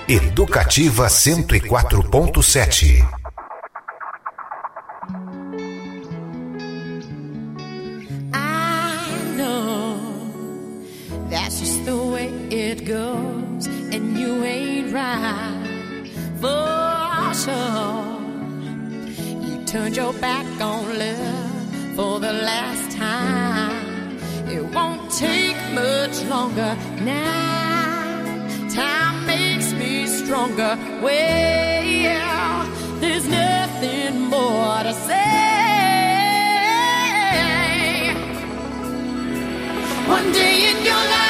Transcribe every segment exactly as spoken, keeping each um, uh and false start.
Educativa cento e quatro ponto sete. I know that's just the way it goes, and you ain't right for sure. You turned your back on love for the last time. It won't take much longer now. Time makes me stronger. Well, there's nothing more to say. One day in your life,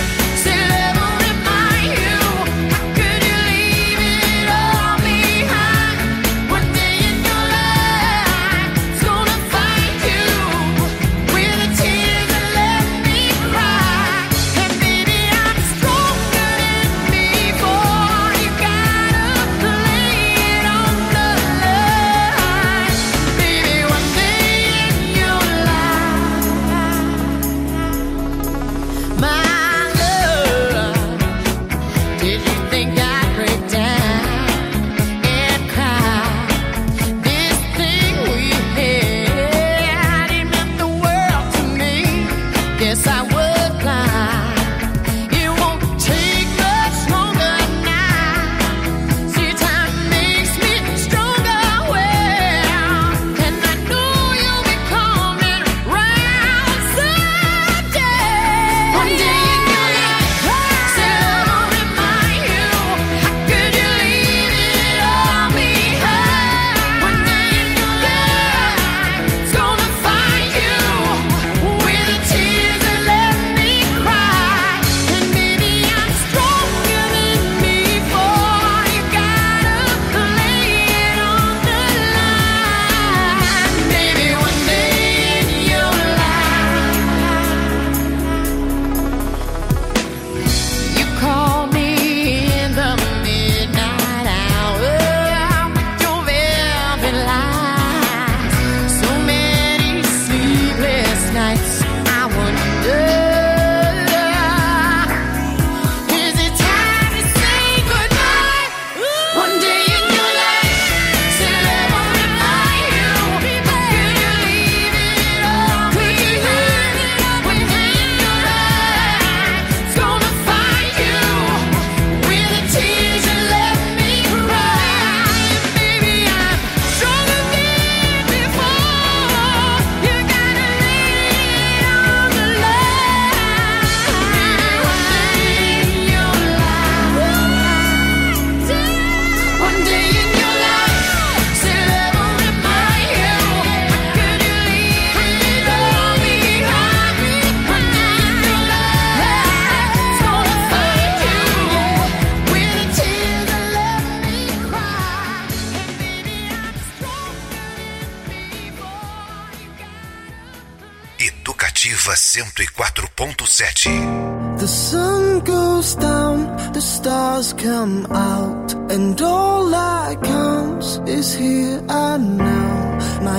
cento e quatro ponto sete. The sun goes down, the stars come out, and all that counts is here and now. My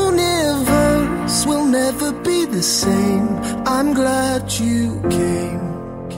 universe will never be the same. I'm glad you came.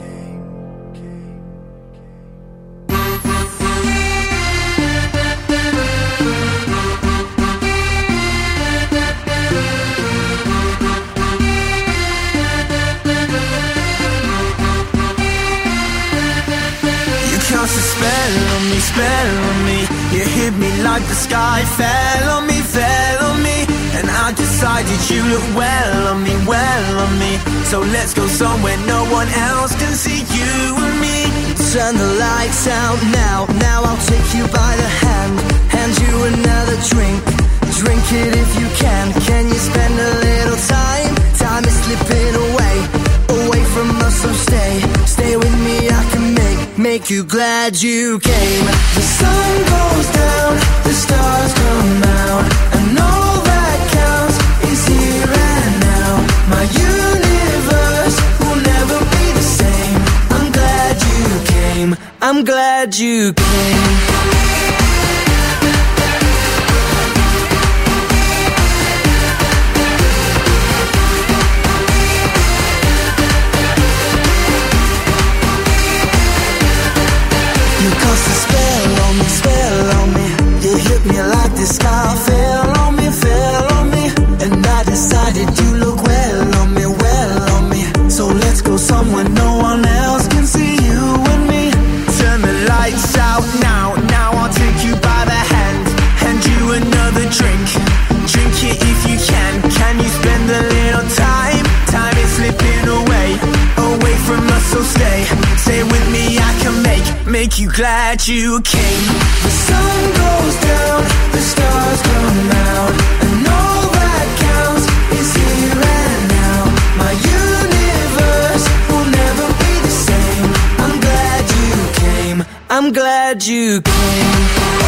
Spell on me, you hit me like the sky fell on me, fell on me, and I decided you look well on me, well on me. So let's go somewhere no one else can see you and me. Turn the lights out now, now I'll take you by the hand, hand you another drink, drink it if you can. Can you spend a little time? Time is slipping away, away from us, so stay, stay with me. I can make, make you glad you came. The sun goes down, the stars come out, and all that counts is here and now. My universe will never be the same. I'm glad you came, I'm glad you came. You cast a make you glad you came. The sun goes down, the stars come out, and all that counts is here and now. My universe will never be the same. I'm glad you came, I'm glad you came.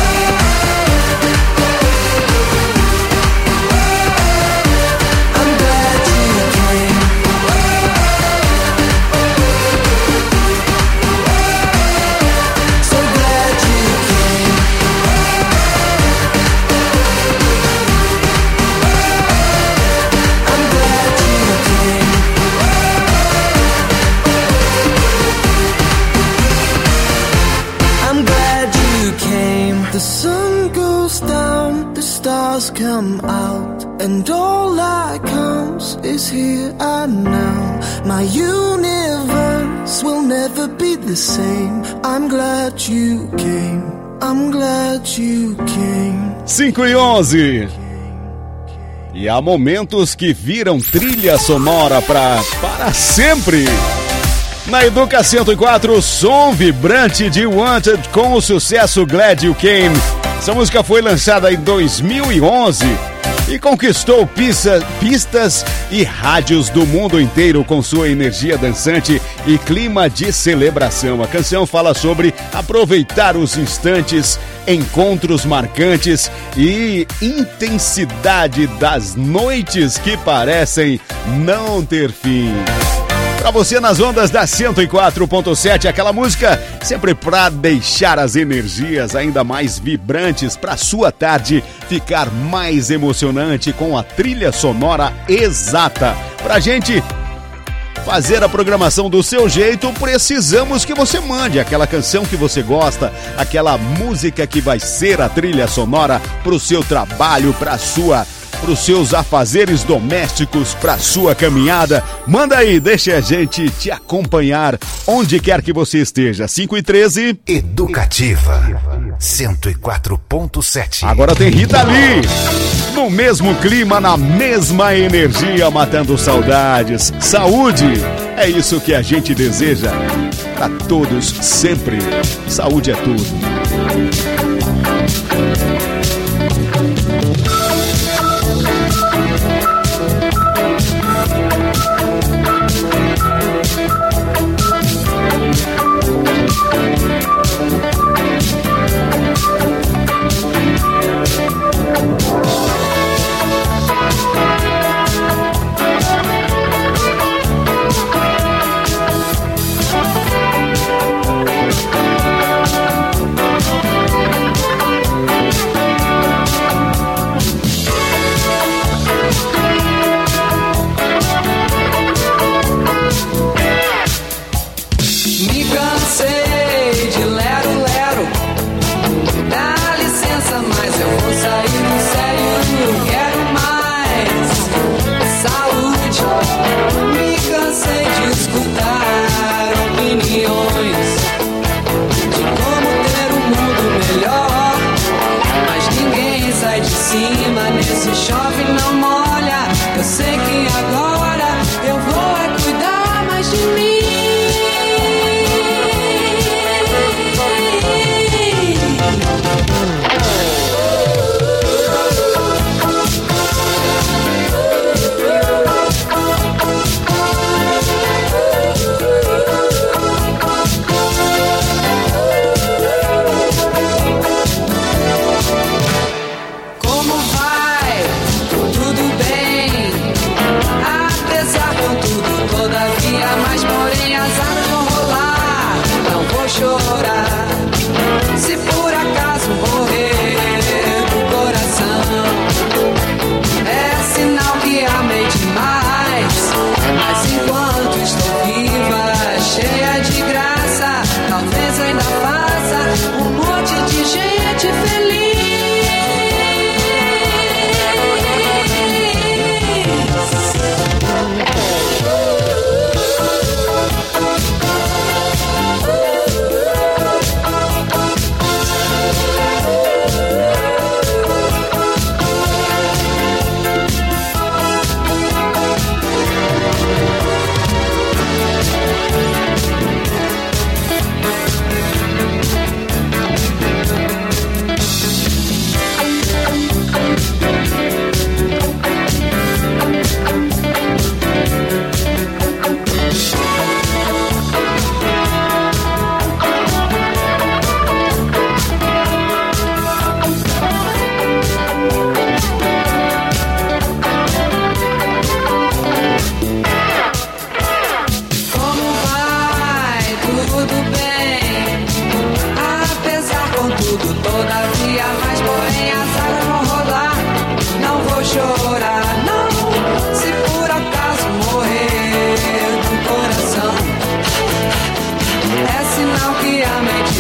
The sun goes down, the stars come out, and all that counts is here and now. My universe will never be the same. I'm glad you came, I'm glad you came. cinco e onze. E há momentos que viram trilha sonora pra para sempre. Na Educa cento e quatro, som vibrante de Wanted com o sucesso Glad You Came. Essa música foi lançada em dois mil e onze e conquistou pista, pistas e rádios do mundo inteiro com sua energia dançante e clima de celebração. A canção fala sobre aproveitar os instantes, encontros marcantes e intensidade das noites que parecem não ter fim. Pra você nas ondas da cento e quatro ponto sete, aquela música sempre pra deixar as energias ainda mais vibrantes, pra sua tarde ficar mais emocionante com a trilha sonora exata. Pra gente fazer a programação do seu jeito, precisamos que você mande aquela canção que você gosta, aquela música que vai ser a trilha sonora pro seu trabalho, pra sua para os seus afazeres domésticos, para sua caminhada. Manda aí, deixa a gente te acompanhar onde quer que você esteja. cinco e treze. Educativa cento e quatro ponto sete. Agora tem Rita Lee. No mesmo clima, na mesma energia, matando saudades. Saúde, é isso que a gente deseja para todos sempre. Saúde é tudo.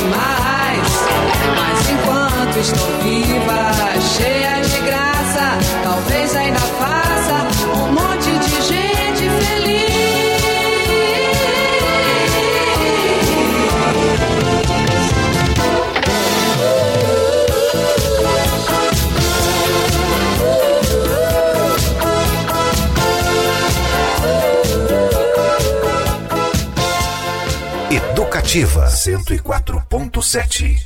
demais. Mas enquanto estou viva, cheia de graça, talvez ainda faça um monte de gente feliz. Educativa cento e quatro ponto sete.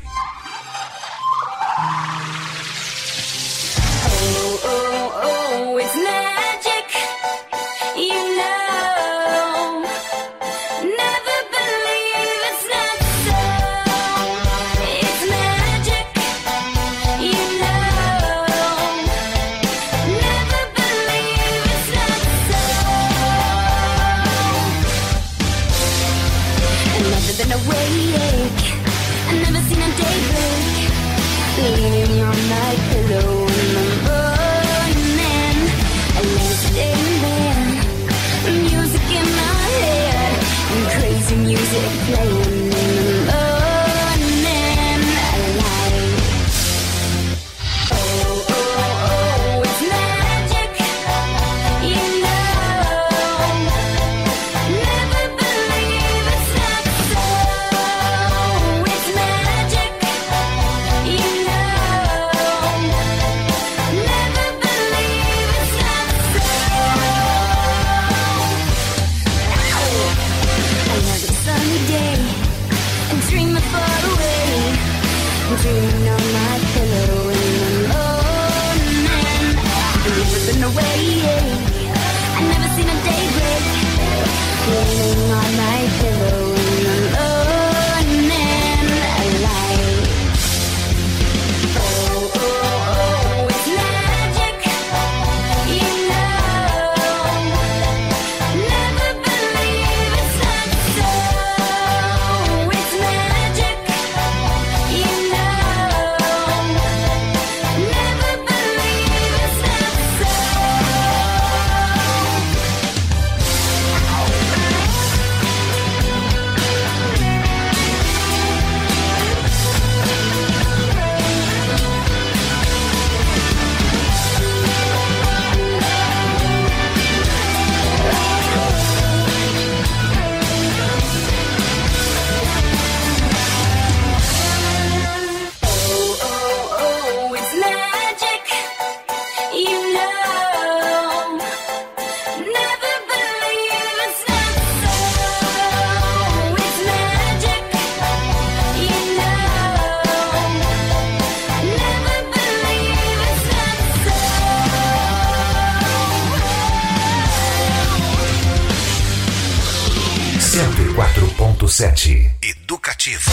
Leaning on my pillow in the morning, I lay staying there, music in my head, and crazy music playing in the morning, I like. Oh, oh, oh, it's magic, you know, never believe it's not so, it's magic, you know. Dreaming on my pillow in the morning, I've never been away, I've never seen a daybreak. Leaning on my pillow in the morning, I like. Oh, oh, oh, it's magic, you know. Never believe it's not so. It's magic, you know. Never believe it's not so. Oh, oh, oh, it's magic, you know. Never believe it's not so. It's magic, you know. Never believe it's not so. cento e quatro ponto sete. Educativa.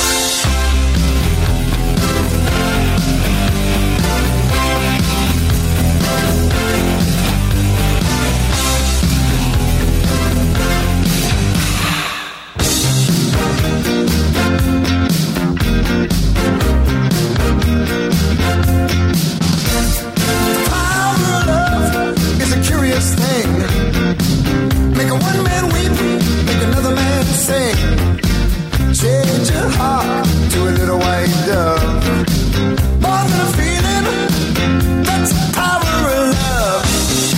Is a curious thing. Make a one man weep, make another man sing. Change your heart to a little white dove. More than a feeling, that's the power of love.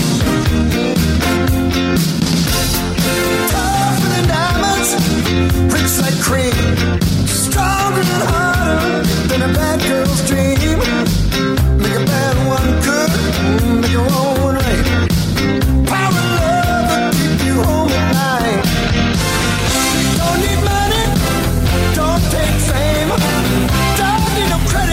Tougher than diamonds, rich like cream. Stronger and harder than a bad girl's dream. Make a bad one good, make a wrong one right. Power of love will keep you home at night. Don't need money, don't take fame, don't need no credit.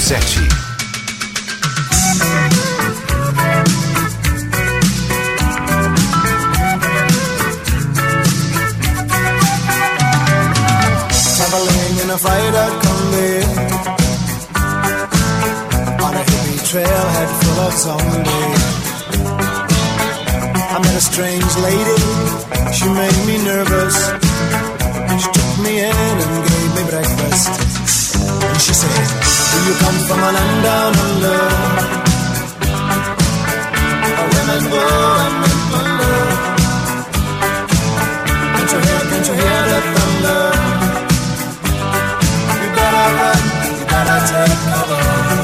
sete. Traveling in a freighter combi on a hippie trailhead full of zombies. I met a strange lady, she made me nervous. She took me in and gave me breakfast. And she said, do you come from a land down under? Where women go and men wonder. Can't you hear, can't you hear the thunder? You better run, you better take cover.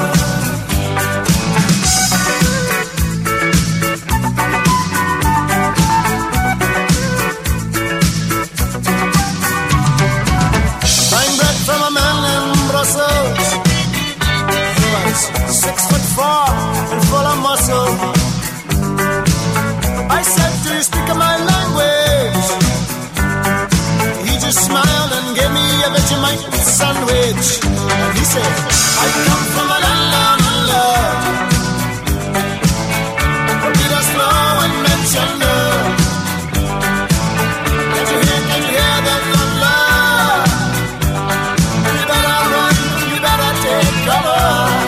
Six foot four and full of muscle. I said, do you speak my language? He just smiled and gave me a Vegemite sandwich. And he said, I come from a land down under, where Peter's flow and mention her. Can't you hear, can't you hear the thunder? You better run, you better take cover.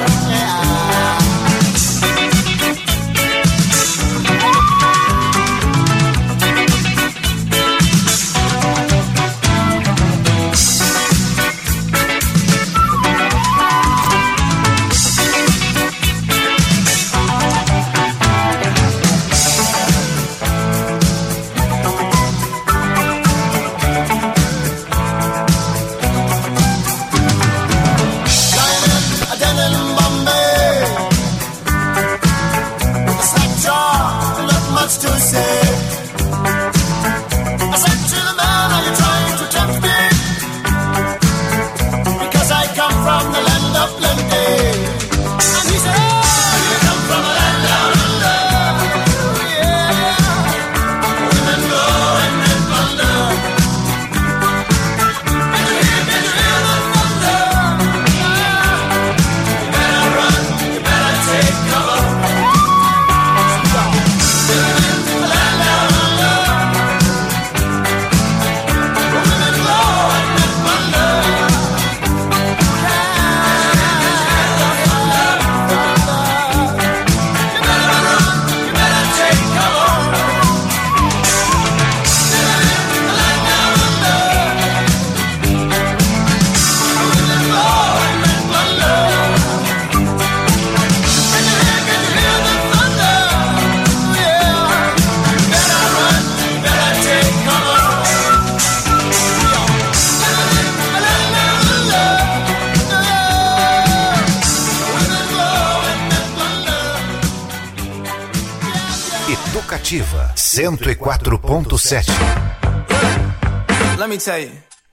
Educativa cento e quatro ponto sete. Let me tell you,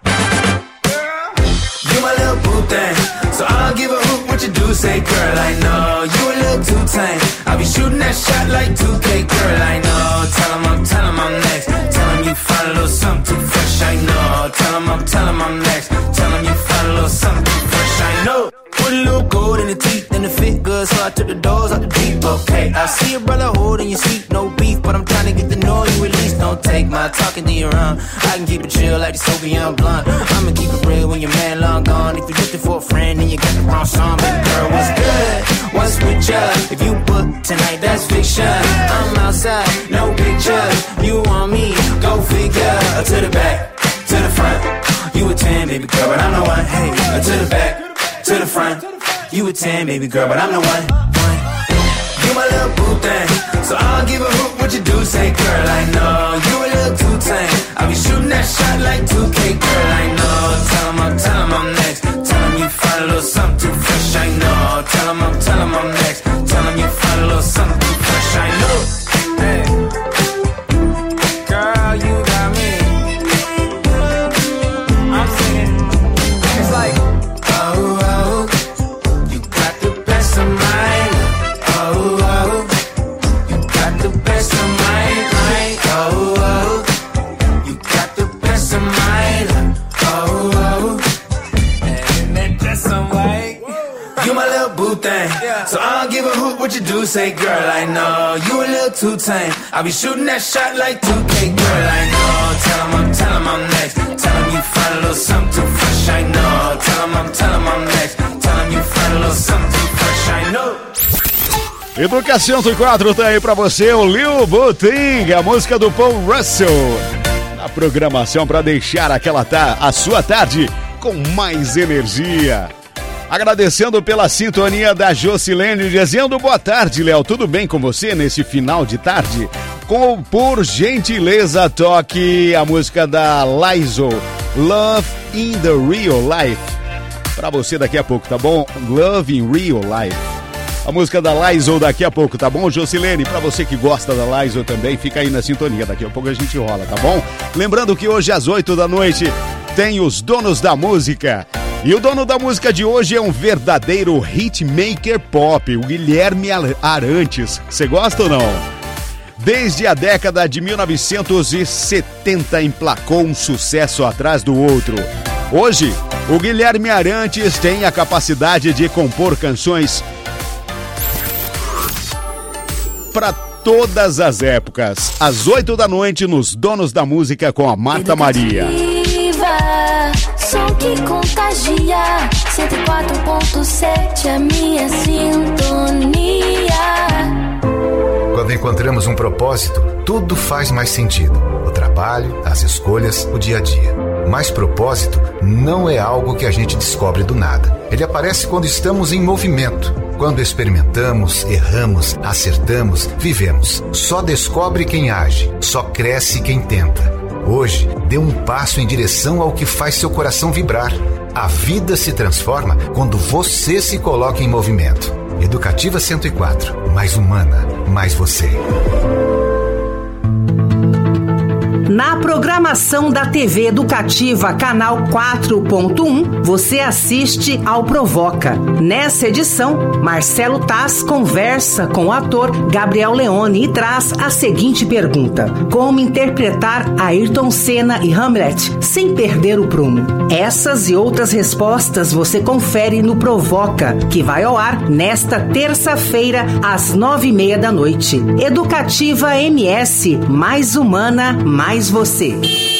you my little boo thing, so I'll give a hoot what you do say, girl. I know you a little too tame. I'll be shooting that shot like two K, girl. I know. Tell 'em I'm, tell 'em I'm next. Tell 'em you find a little something too fresh. I know. Tell 'em I'm, tell 'em I'm next. Tell 'em you find a little something too fresh. I know. Put a little gold in the teeth and it fit good, so I took the doors out the deep. Okay, I see a brother holding your seat, no beef, but I'm trying to get to know you at least. Don't take my talking to your own. I can keep it chill like the Soviet blunt. I'ma keep it real when your man long gone. If you're looking for a friend, then you got the wrong song. Baby girl, what's good? What's with ya? If you book tonight, that's fiction. I'm outside, no pictures. You want me? Go figure. To the back, to the front. You a ten, baby girl, but I'm the one. Hey, to the back, to the front. You a ten, baby girl, but I'm the one. one. You my little boo thing, so I'll give a hoot what you do say, girl. I know you a little too tame. I'll be shooting that shot like two K, girl. I know. Tell 'em I'm, tell 'em I'm next. Tell 'em you find a little something too fresh. I know. Tell 'em I'm, tell 'em I'm next. Tell 'em you find a little something too fresh. I know. Hey, girl, you got me. I'm singing. It's like, oh, oh, you got the best of mine. Oh, oh, you got the best of mine. Oh, oh, you got the best of mine. Oh, say, girl, I know you a little too tame. I'll be shooting that shot like two K, girl, I know. Tell him I'm, tell him I'm next. Tell him you find a little something too fresh, I know. Tell him I'm, tell him I'm next. Tell him you find a little something too fresh, I know. Educação cento e quatro tá aí pra você, o Lil Booting, a música do Paul Russell. Na programação pra deixar aquela ta- a sua tarde com mais energia. Agradecendo pela sintonia da Jocilene, dizendo boa tarde, Léo. Tudo bem com você nesse final de tarde? Com, por gentileza, toque a música da Lizzo, Love in the Real Life. Pra você daqui a pouco, tá bom? Love in Real Life. A música da Lizzo daqui a pouco, tá bom, Jocilene? Pra você que gosta da Lizzo também, fica aí na sintonia. Daqui a pouco a gente rola, tá bom? Lembrando que hoje às oito da noite tem os donos da música. E o dono da música de hoje é um verdadeiro hitmaker pop, o Guilherme Arantes. Você gosta ou não? Desde a década de mil novecentos e setenta emplacou um sucesso atrás do outro. Hoje, o Guilherme Arantes tem a capacidade de compor canções para todas as épocas. Às oito da noite, nos Donos da Música com a Marta Maria. Som que contagia, cento e quatro ponto sete, a minha sintonia. Quando encontramos um propósito, tudo faz mais sentido. O trabalho, as escolhas, o dia a dia. Mas propósito não é algo que a gente descobre do nada. Ele aparece quando estamos em movimento. Quando experimentamos, erramos, acertamos, vivemos. Só descobre quem age, só cresce quem tenta. Hoje, dê um passo em direção ao que faz seu coração vibrar. A vida se transforma quando você se coloca em movimento. Educativa cento e quatro, mais humana, mais você. Na programação da T V Educativa Canal quatro ponto um, você assiste ao Provoca. Nessa edição, Marcelo Taz conversa com o ator Gabriel Leone e traz a seguinte pergunta: como interpretar Ayrton Senna e Hamlet sem perder o prumo? Essas e outras respostas você confere no Provoca, que vai ao ar nesta terça-feira às nove e meia da noite. Educativa M S, mais humana, mais você.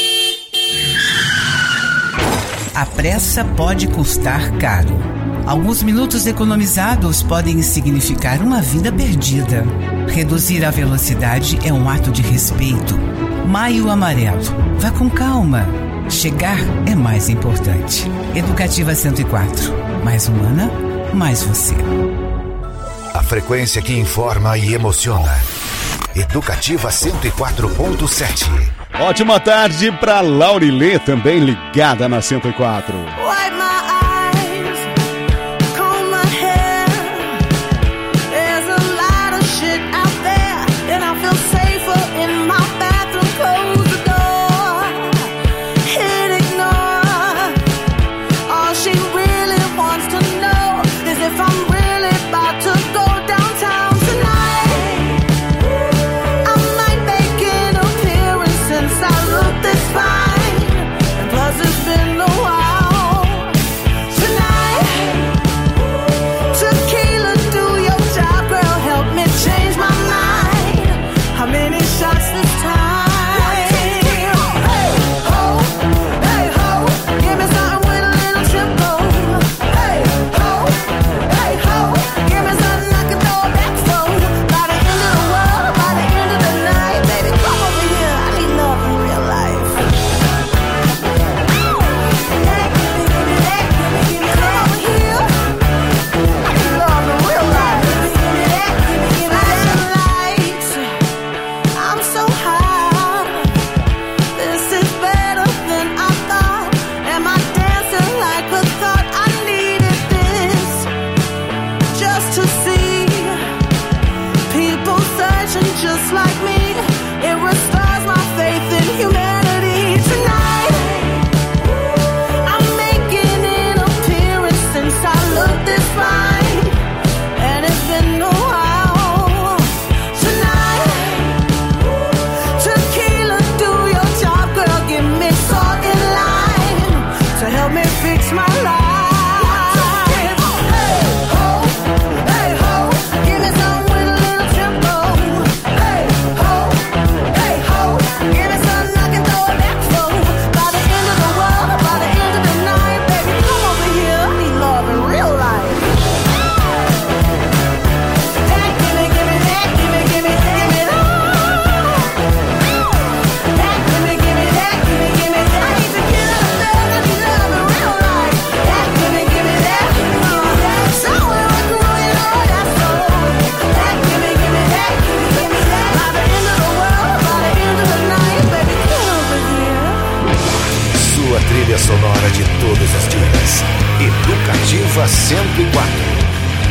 A pressa pode custar caro. Alguns minutos economizados podem significar uma vida perdida. Reduzir a velocidade é um ato de respeito. Maio Amarelo. Vá com calma. Chegar é mais importante. Educativa cento e quatro. Mais humana, mais você. A frequência que informa e emociona. Educativa cento e quatro ponto sete. Ótima tarde pra Laurilê, também ligada na cento e quatro. Wipe my eyes, comb my hair. There's a lot of shit out there, and I feel safer in my bathroom. Close the door, hit ignore. All she really wants to know is if I'm really about to go downtown tonight. I might make an appearance since I look this fine, and plus it's been a while. Tonight, tequila, do your job, girl, help me change my mind. How many shots this time? Hey ho, hey ho, give me something with a little tempo. Hey ho, hey ho, give me something I can throw back for. By the end of the world, by the end of the night, baby, come over here. I need love in real life. Hey, give me, give me that, give me, give me come over here. I need love in real life. Give me, give me that, give me, give me that. Lights, I'm so high. This is better than I thought. Am I dancing like a thought? I needed this just to see people searching just like me. It restores my faith in humanity. Tonight, I'm making an appearance since I looked this fine, and it's been a while. Tonight, tequila, do your job, girl, give me salt in line to help me fix my life. Hey ho, hey ho, give me some with a sonora de todos os dias. Educativa cento e quatro.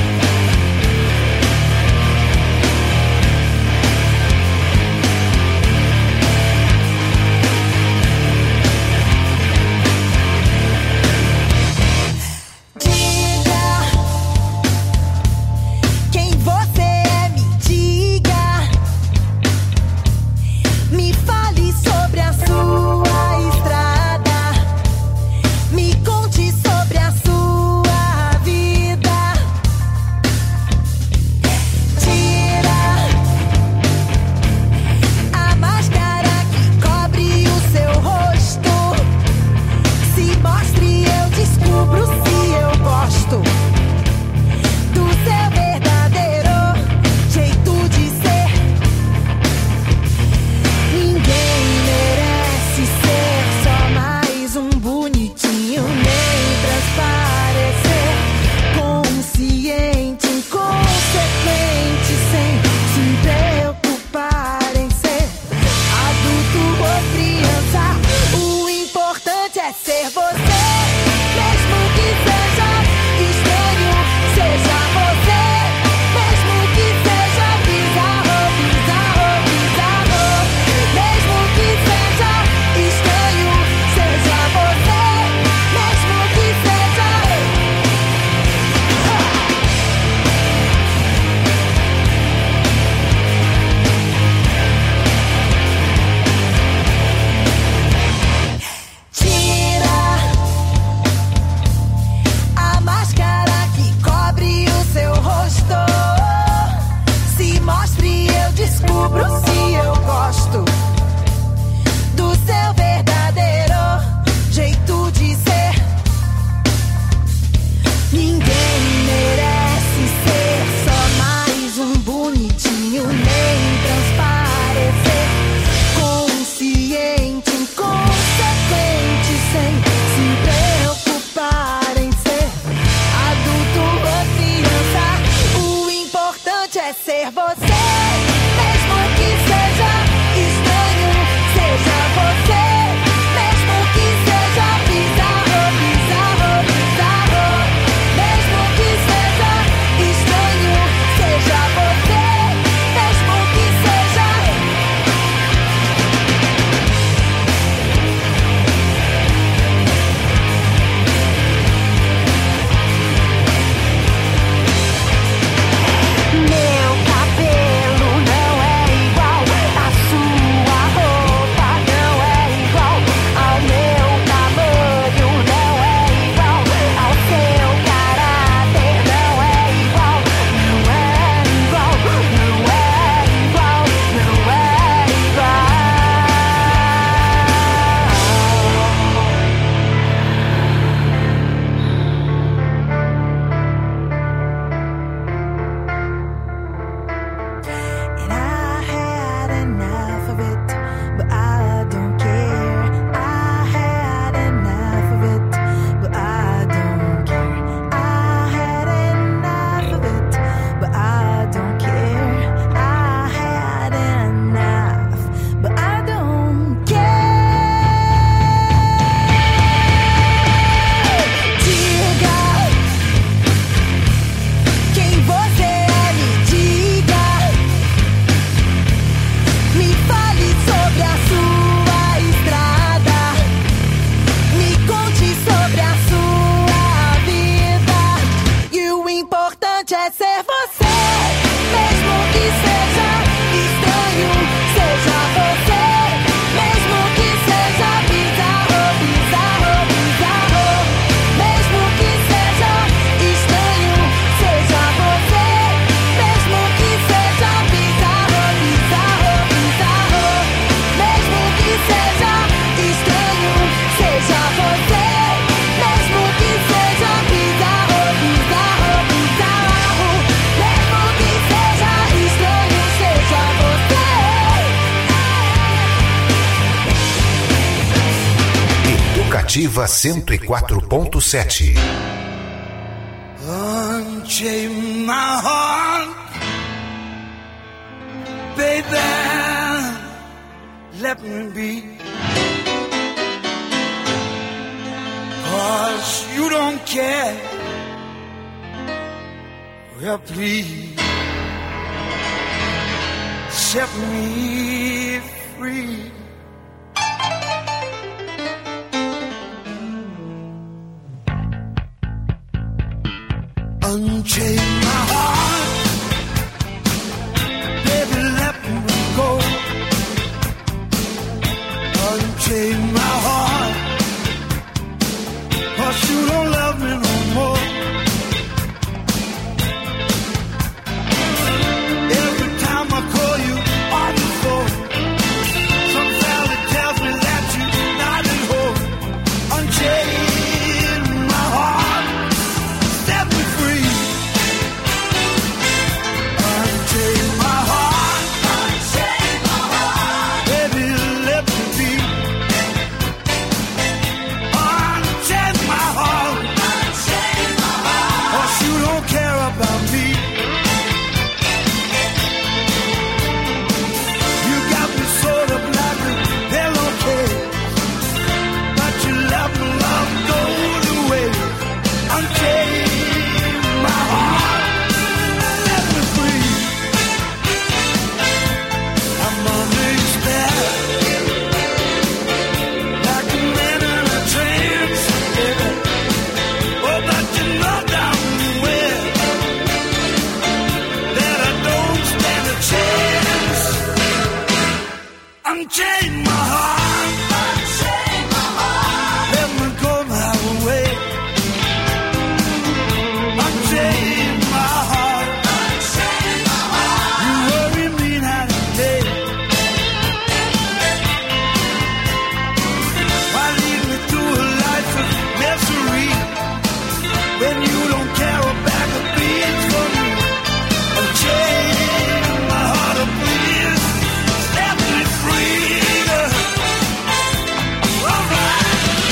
Ativa cento e quatro ponto sete. Unchain my heart, baby, let me be. 'cause you don't care. Well, please set me free. Unchain my heart, baby, let me go. Unchain my heart, 'cause you don't love me no more. Every time I call you on the phone, some valley tells me that you're not at home. Unchain my heart, set me free. Unchain my heart, unchain my heart, baby, let me be. Unchain my heart, unchain my heart, 'cause you don't care about me. You got me sort of like a pillowcase, but you let my love go to waste. Unchain my heart, set me free. I'm under your spell, like a man in a trance, baby. Oh, but you know down well that I don't stand a chance. Unchain my heart, unchain my heart, let me go my way. Unchain my heart, unchain my heart, you worry me night and day. Why lead me through a life of misery when you don't care about the beats for me? Unchain my heart, oh please, set me free. All right.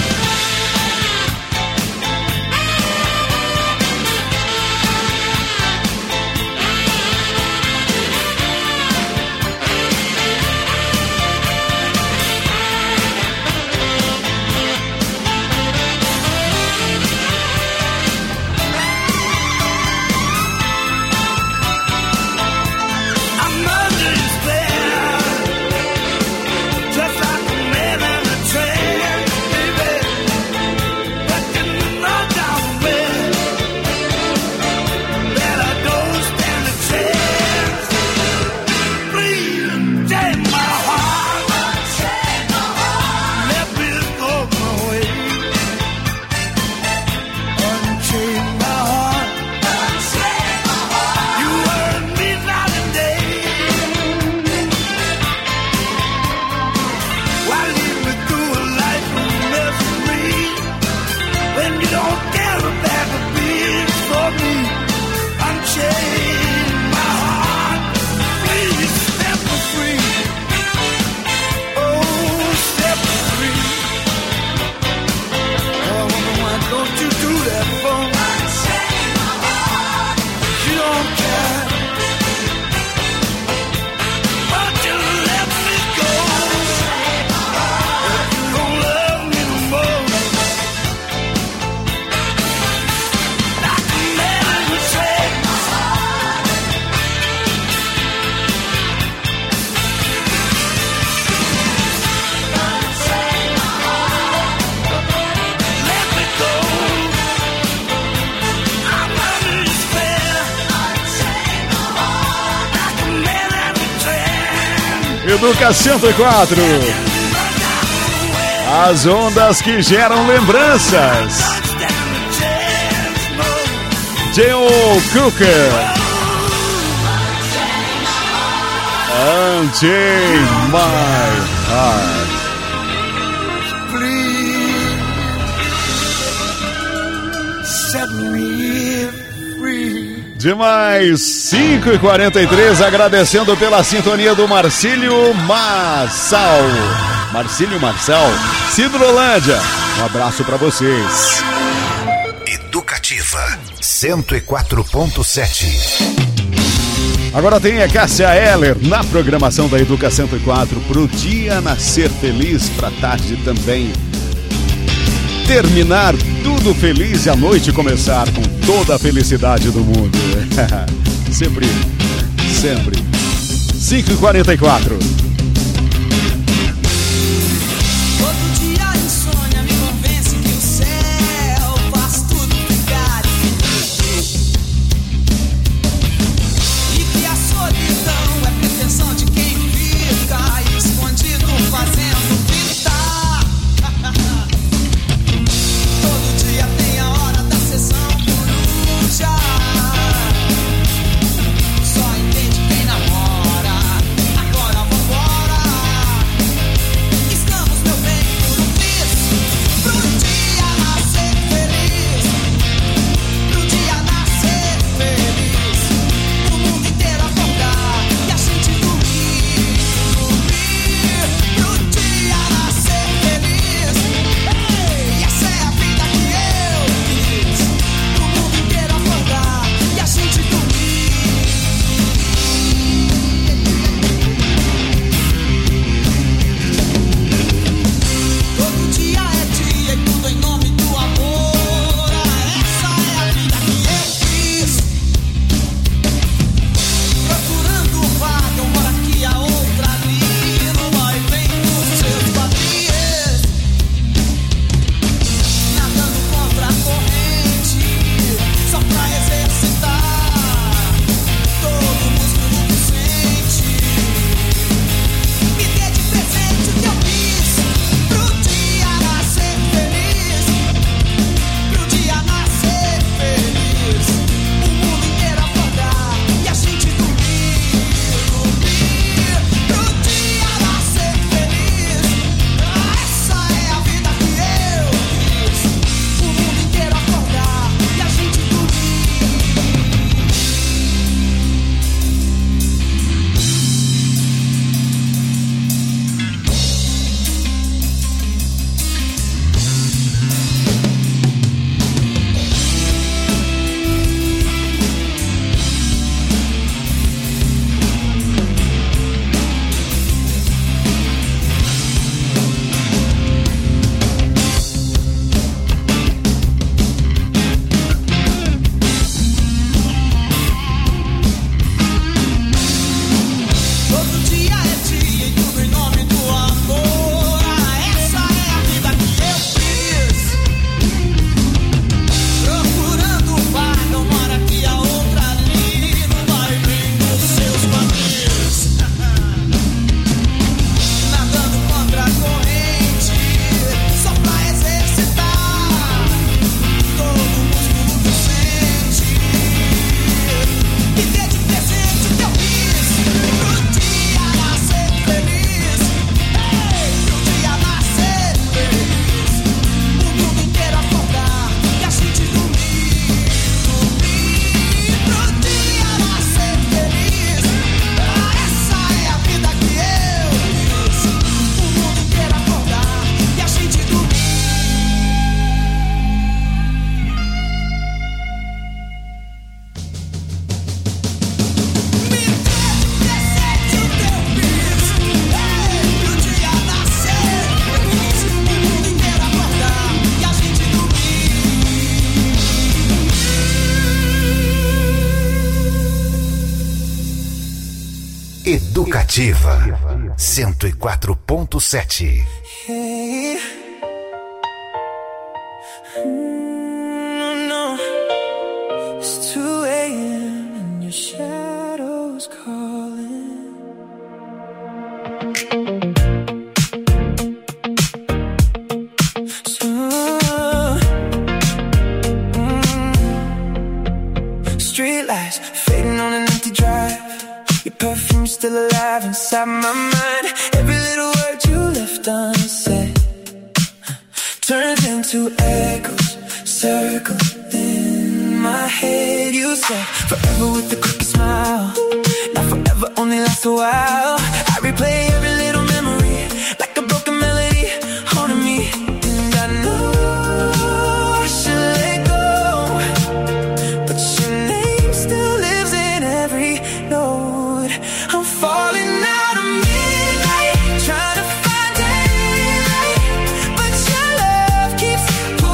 I'm under your spell, just like a man in a trance, baby. But you know down well that I don't stand a chance. Please unchain my heart, unchain my heart, let me go my way. Unchain my heart, unchain my heart, you earn me night and day. Why lead me through a life of misery when you don't care about the beats for me? Unchain my heart, please set me free. Oh, set me free. Oh, why don't you do that for me? Unchain my heart, you don't care, but you let me go. If you don't love me no more, like a man in a trance. Let me go. I'm under your spell, like a man in a trance. Educa cento e quatro. As ondas que geram lembranças. Joe Cooker. Unchain my heart. Please set me free. Demais, cinco e quarenta e três, agradecendo pela sintonia do Marcílio Marçal. Marcílio Marçal, Cidrolândia. Um abraço pra vocês. Educativa cento e quatro ponto sete. Agora tem a Cássia Eller na programação da Educa cento e quatro pro dia nascer feliz, pra tarde também. terminar tudo feliz e a noite começar com toda a felicidade do mundo. Sempre, sempre. cinco e quarenta e quatro. Educativa cento e quatro ponto sete. Hey. Mm, no. It's two a.m. and your shadow's calling. So, mm, street lights fading on an empty drive. Your perfume's still alive inside my mind. Every little word you left unsaid turns into echoes, circles in my head. You said forever with a crooked smile. Now forever only lasts a while. I replay every little memory like a broken melody haunting me. And I know I should let go, but your name still lives in every note. I'm falling out of midnight, trying to find daylight, but your love keeps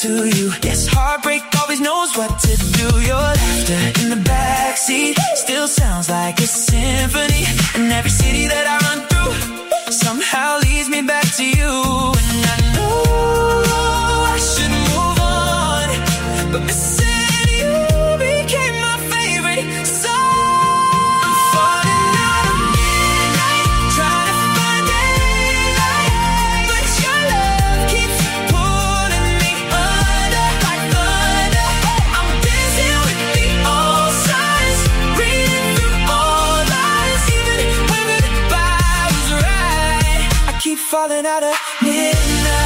to you. Yes, heartbreak always knows what to do. Your laughter in the backseat still sounds like a symphony. And every city that I run through somehow leads me back to you. And I know I should move on, but missing you became my favorite song. I'm falling out of midnight, trying to find daylight, but your love keeps pulling me under like thunder. I'm dancing with the old signs, reading through old lines, even when goodbye was right. I keep falling out of midnight.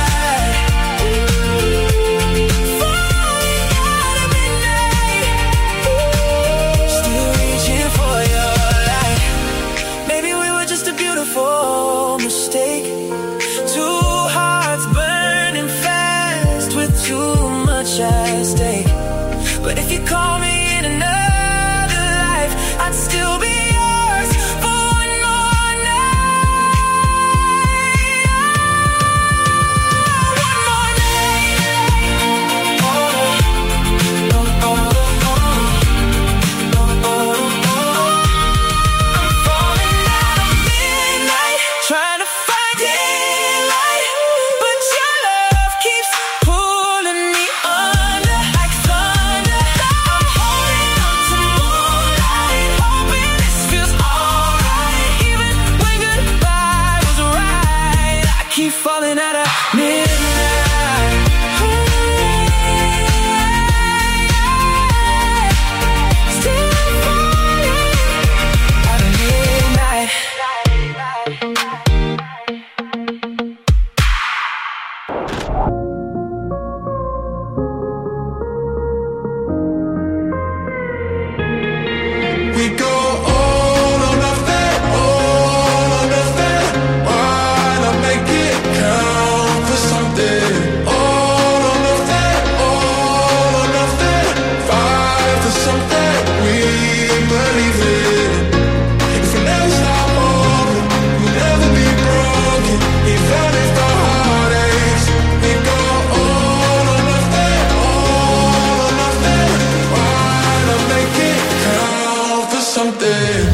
Mistake. Two hearts burning fast with too much at stake. But if you call me in another life, I'd still be yours for one more night. One more night. Oh, oh, oh, oh, oh, oh, oh. I'm falling out of midnight, trying to find daylight, but your love keeps pulling me under like thunder. I'm holding on to moonlight, hoping this feels alright, even when goodbye was right. I keep falling out of midnight. Still falling out of midnight. We go all or nothing, all or nothing. Why not make it count for something? All or nothing, all or nothing. Fight for something we believe in. If we never stop moving, we'll never be broken. Even if the heart aches, we go all or nothing, all or nothing. Why not make it count for something?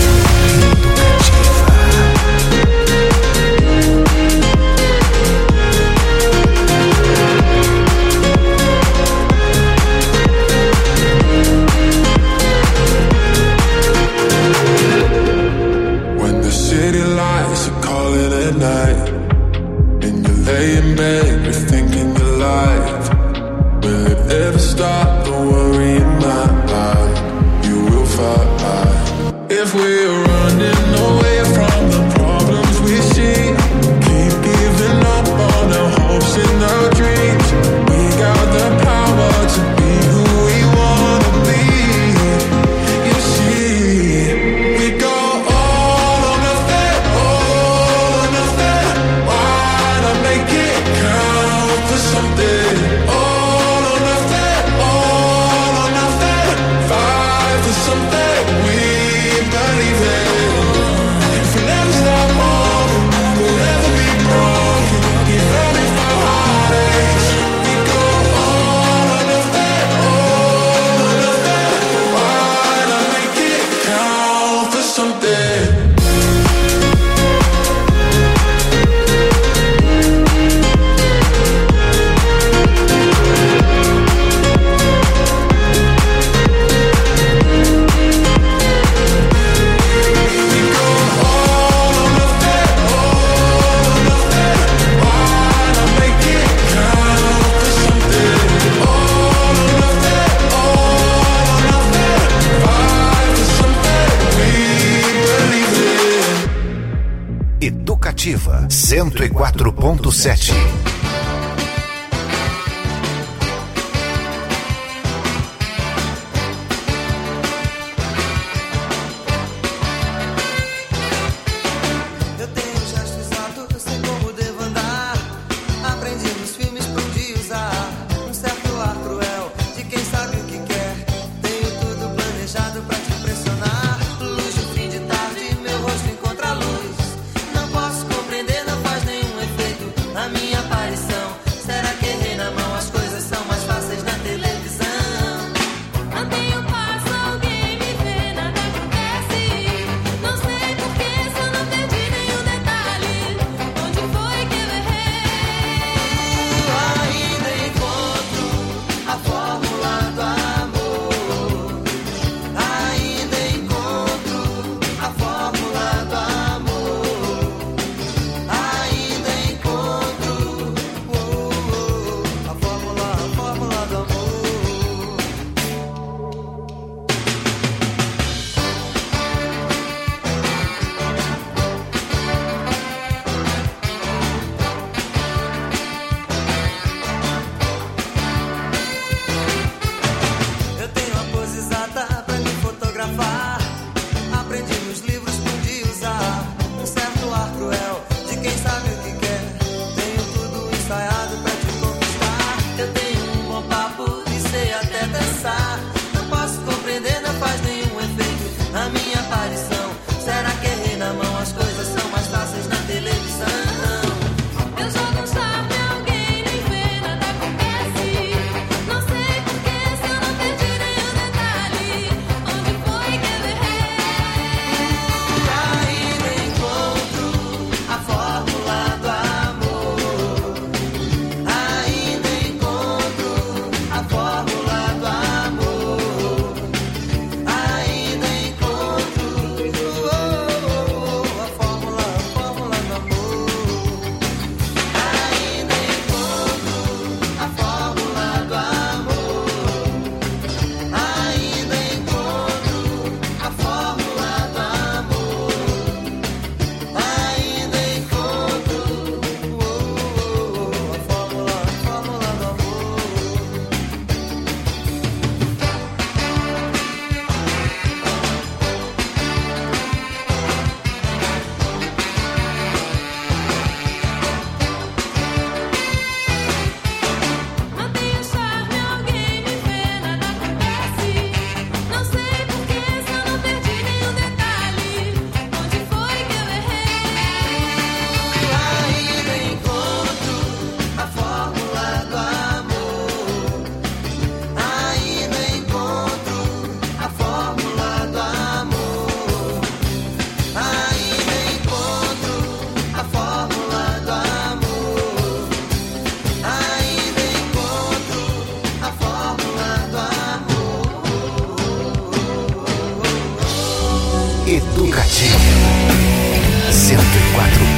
When the city lights are calling at night, and you lay in bed, you're thinking your life. Will it ever stop? Don't worry, in my life, you will fight. If we're running away from the problems we see, keep giving up on our hopes and our dreams. We got the power to be who we wanna be. You see, we go all or nothing, all or nothing. Why not make it count for something? All or nothing, all or nothing. Fight for something we believe in. If we never stop moving, we'll never be broken. Even if our heart aches, we go all or nothing, all or nothing. Why not make it count for something? Educativa cento e quatro ponto sete. Eu tenho gestos exatos, sei como devo andar. Aprendi nos filmes pra um dia usar um certo ar cruel de quem sabe o que quer. Tenho tudo planejado pra te impressionar. Luz no fim de tarde, meu rosto encontra a luz. Não posso compreender, não faz nenhum efeito na minha aparição.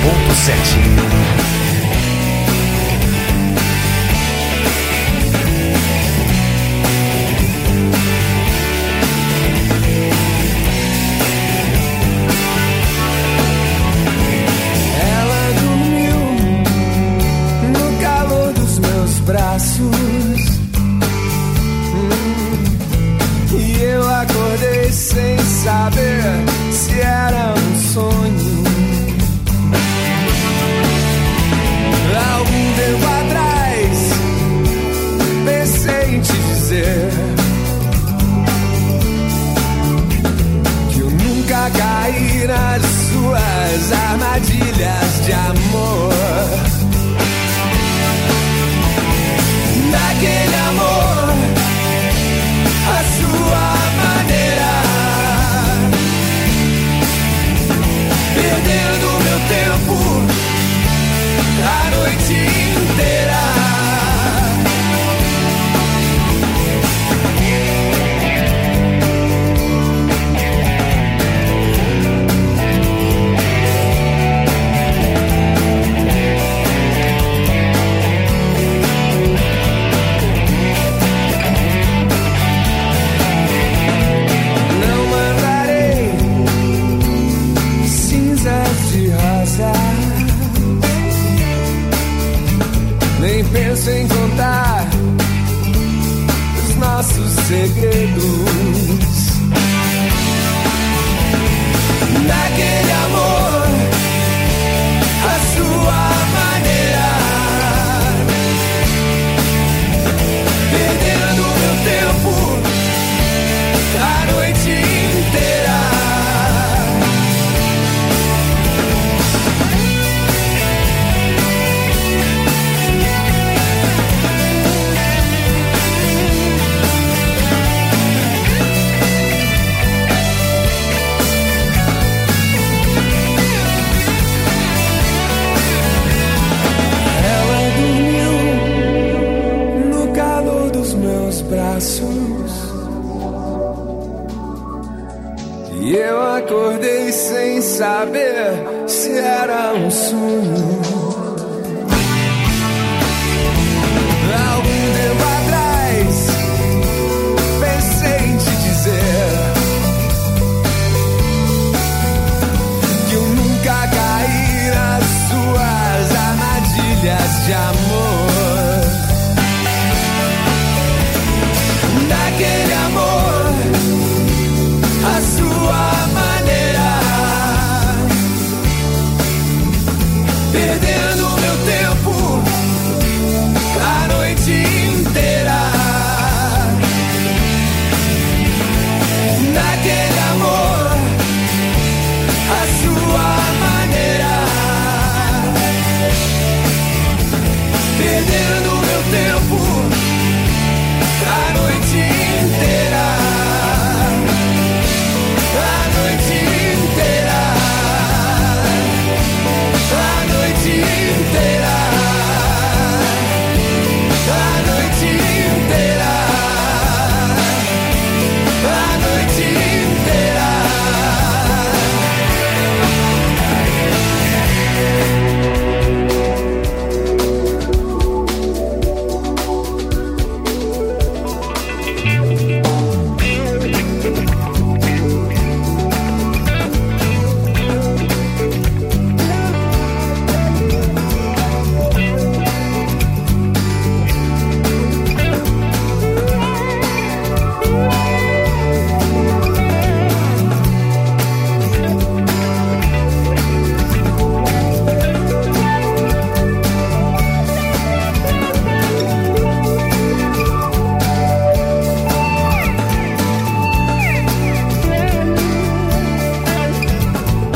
ponto sete. Sem saber se era um sonho. Algum tempo atrás pensei em te dizer que eu nunca caí nas suas armadilhas de amor. Naquele amor, a sua maneira, perdendo meu tempo a noite inteira. Não mandarei cinzas de rosa, nem penso em contar os nossos segredos. Naquele amor, a sua maneira, perdendo meu tempo a noite inteira. E eu acordei sem saber se era um sonho. Algum tempo atrás pensei em te dizer que eu nunca caí nas suas armadilhas de amor. Naquele amor, a sua maneira, perdendo meu tempo a noite inteira. Naquele amor, a sua maneira, perdendo meu tempo a noite inteira. A noite inteira, a noite inteira, a noite inteira, a noite inteira.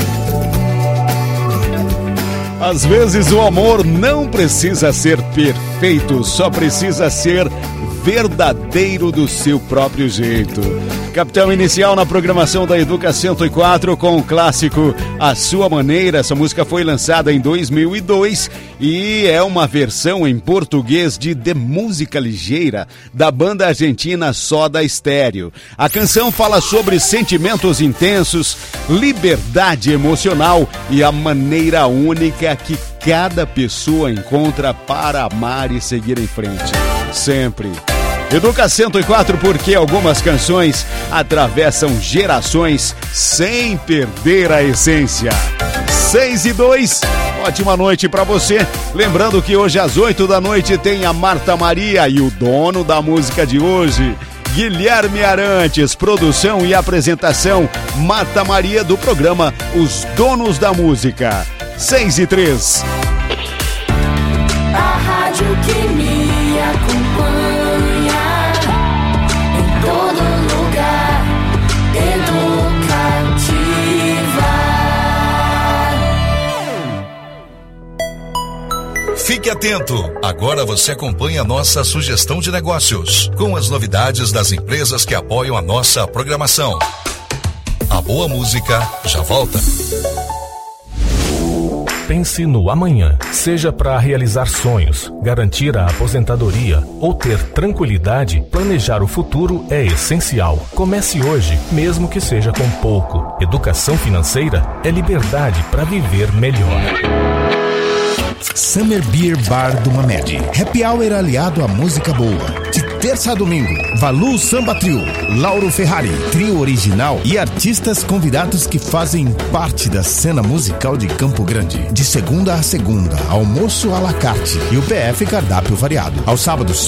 Às vezes o amor não precisa ser perfeito. perfeito, só precisa ser verdadeiro do seu próprio jeito. Capitão Inicial na programação da Educa cento e quatro com o clássico A Sua Maneira. Essa música foi lançada em dois mil e dois e é uma versão em português de De Música Ligeira, da banda argentina Soda Stereo. A canção fala sobre sentimentos intensos, liberdade emocional e a maneira única que cada pessoa encontra para amar e seguir em frente. Sempre. Educa cento e quatro, porque algumas canções atravessam gerações sem perder a essência. seis e dois, ótima noite pra você. Lembrando que hoje às oito da noite tem a Marta Maria e o dono da música de hoje, Guilherme Arantes. Produção e apresentação, Marta Maria, do programa Os Donos da Música. seis e três. A rádio que me acompanha em todo lugar, educativa. Fique atento, agora você acompanha a nossa sugestão de negócios, com as novidades das empresas que apoiam a nossa programação. A boa música já volta. Pense no amanhã, seja para realizar sonhos, garantir a aposentadoria ou ter tranquilidade, planejar o futuro é essencial. Comece hoje, mesmo que seja com pouco. Educação financeira é liberdade para viver melhor. Summer Beer Bar do Mamed. Happy Hour aliado à música boa. De terça a domingo, Valu Samba Trio, Lauro Ferrari, trio original e artistas convidados que fazem parte da cena musical de Campo Grande. De segunda a segunda, almoço à la carte e o P F cardápio variado. Aos sábados,